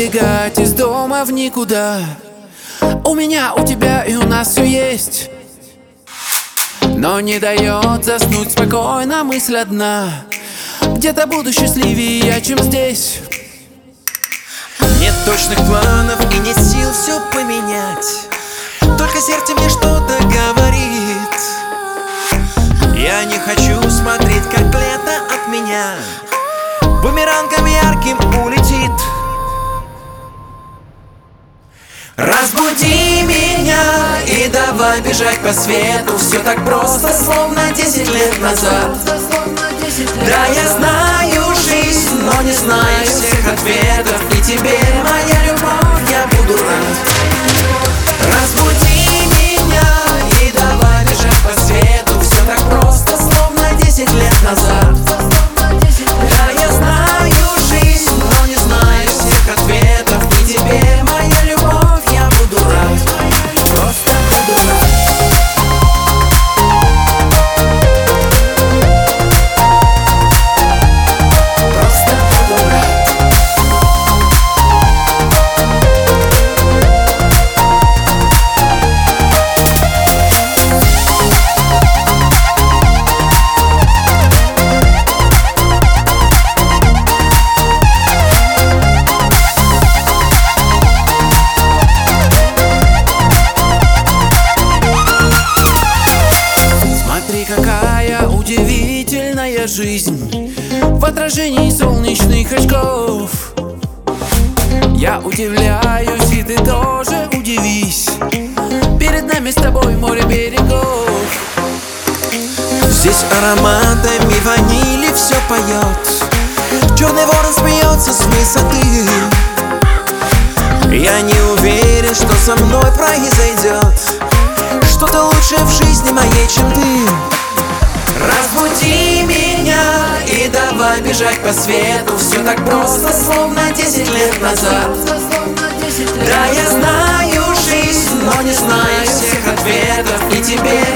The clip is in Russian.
убегать из дома в никуда. У меня, у тебя и у нас все есть, но не дает заснуть спокойно мысль одна: где-то буду счастливее я, чем здесь. Нет точных планов и нет сил все поменять, только сердце мне что-то говорит. Я не хочу смотреть, как лето от меня бумерангом ярким улетит. Разбуди меня и давай бежать по свету. Все так просто, словно 10 лет назад. Да, я знаю жизнь, но не знаю всех ответов. И тебе, моя любовь, я буду рад. Разбуди меня и давай бежать по свету. Все так просто, словно 10 лет назад. Да, я знаю жизнь, но не знаю всех ответов. И тебе, моя любовь, я буду рад. Просто буду рад. Просто буду рад. Смотри, какая удивительная жизнь в отражении солнечных очков. Я удивляюсь, и ты тоже удивись. Перед нами с тобой море берегов. Здесь ароматами ванили все поет. Черный ворон смеется с высоты. Я не уверен, что со мной произойдет что-то лучшее в жизни моей, чем ты. Разбуди меня и давай бежать по свету. Все так просто, словно 10 лет назад. Да, я знаю жизнь, но не знаю всех ответов. И тебе,